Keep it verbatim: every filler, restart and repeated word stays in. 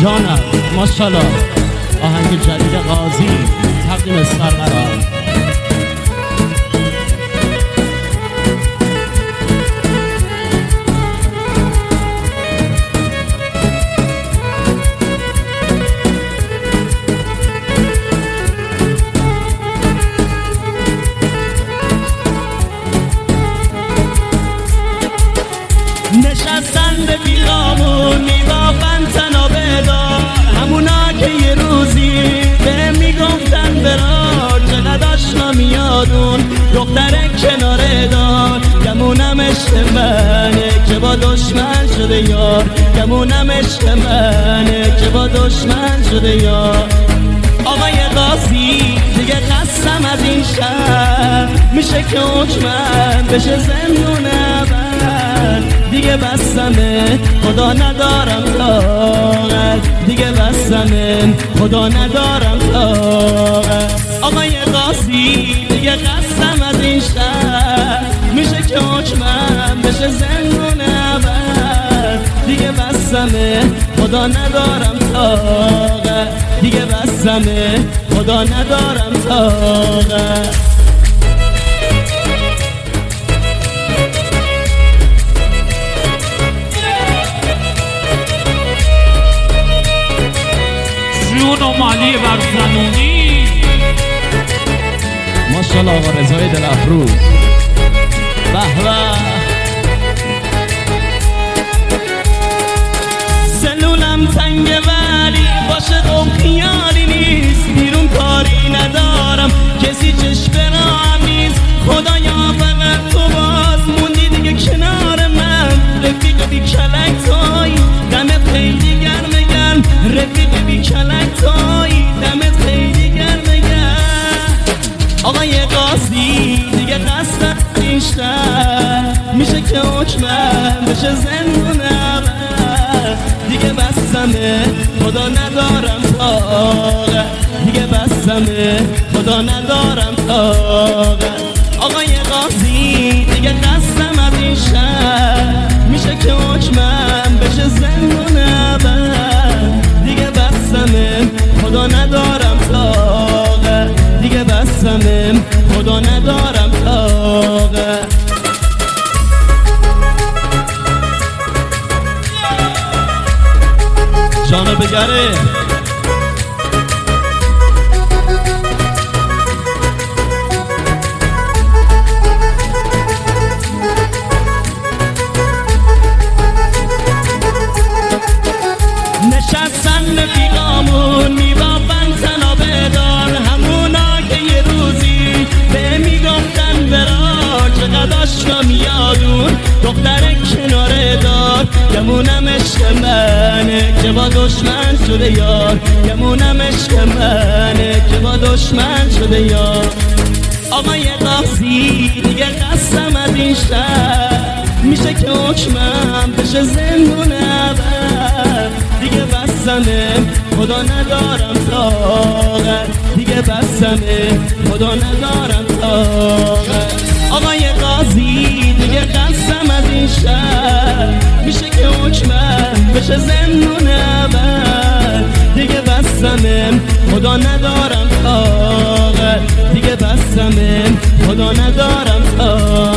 جانم ماشاءالله. آهنگ جدید قاضی تقدیم سرقرار. نشستن به بیرامون میبافن تنها بدار، همونا که یه روزی به میگفتن برار، چقدر آشنا میادون دختر کناره دار. گمونم عشق منه که با دشمن شده یار، گمونم عشق منه که با دشمن شده یار. آقای قاضی دیگه قسم از این شهر میشه که حکمم بشه زندون ابد. دیگه بسمه خدا ندارم طاقت، دیگه بسمه خدا ندارم طاقت. آقای قاضی دیگه قسم از این شهر میشه که حکمم بشه زندون ابد. دیگه بسمه خدا ندارم طاقت، دیگه بسمه خدا ندارم طاقت. جون و مالی بر زنونی. ماشاءالله آقا رضای دل افروز. به به. سلولم تنگه ولی باشه قوم خیالی نیست، بیرون کاری ندارم کسی چشم برام نیست. خدایا فقط تو باز موندی دیگه کنار من، رفیق بی کلک توی دمت خیلی گرمه گرم، رفیق بی کلک توی دمت خیلی گرمه گرم. آقای قاضی دیگه قصد بیشتر میشه که حکمم بشه زندون ابد. دیگه بسمه خدا ندارم طاقت، دیگه بسمه خدا ندارم طاقت. آقای قاضی دیگه قسم از این شهر میشه که حکمم بشه زندون ابد. دیگه بسمه خدا ندارم طاقت، دیگه بسمه خدا ندارم طاقت. جانو بگره نشستن بیگامون میبافن تنها بدار، همونا که یه روزی به میگفتن برار، چقدر آشنا میادون دختر کناره دار. گمونم عشق منه که با دشمن شده یار، گمونم عشق منه که با دشمن شده یار. آقای قاضی دیگه قسم از این شهر میشه که حکمم بشه زندون ابد. دیگه بسمه خدا ندارم طاقت، دیگه بسمه خدا ندارم طاقت. آقای قاضی دیگه قسم از این شهر میشه که حکمم بشه زندون ابد. دیگه بسمه خدا ندارم طاقت، دیگه بسمه خدا ندارم طاقت.